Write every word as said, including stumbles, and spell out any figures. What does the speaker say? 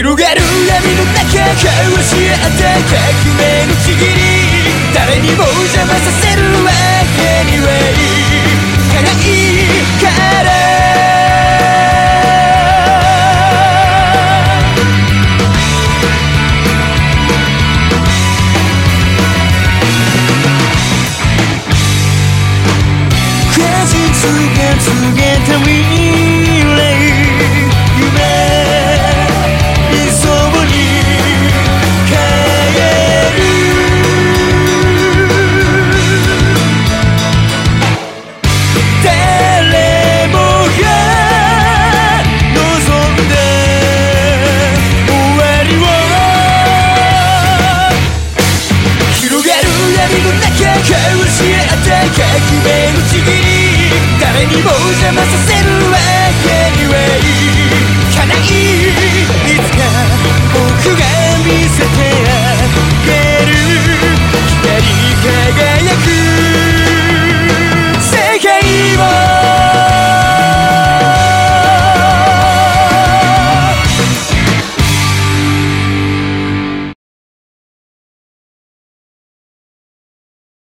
広がる闇の中交わし合った革命のちぎり、誰にも邪魔させるわけにはいかないから